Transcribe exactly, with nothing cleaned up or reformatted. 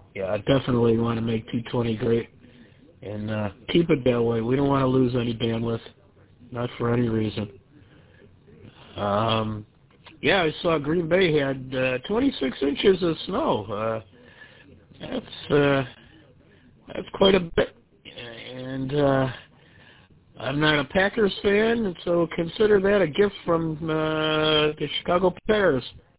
yeah, I definitely want to make two twenty great and uh, keep it that way. We don't want to lose any bandwidth, not for any reason. Um, yeah, I saw Green Bay had uh, twenty-six inches of snow. Uh, that's uh, that's quite a bit, and uh, I'm not a Packers fan, and so consider that a gift from uh, the Chicago Bears.